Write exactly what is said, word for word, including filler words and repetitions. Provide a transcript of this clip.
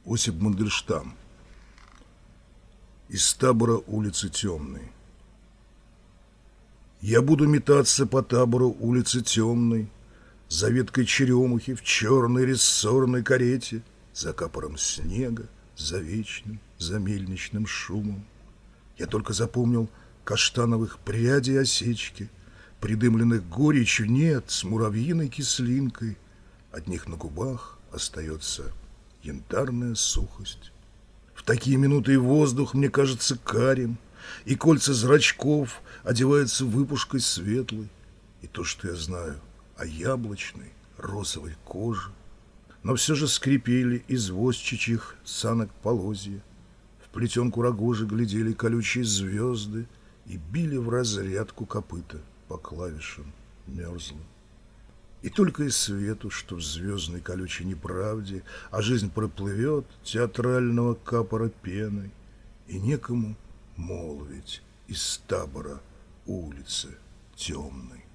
Осип Мандельштам. Из табора улицы темной. Я буду метаться по табору улицы темной, за веткой черемухи в черной рессорной карете, за капором снега, за вечным, за мельничным шумом. Я только запомнил каштановых прядей осечки, придымленных горечью нет, с муравьиной кислинкой. От них на губах остается янтарная сухость. В такие минуты и воздух мне кажется карим, и кольца зрачков одеваются выпушкой светлой, и то, что я знаю о яблочной розовой коже. Но все же скрипели извозчичьих санок полозья, в плетенку рогожи глядели колючие звезды и били в разрядку копыта по клавишам мерзлым. И только и свету, что в звездной колючей неправде, а жизнь проплывет театрального капора пеной, и некому молвить из табора улицы темной.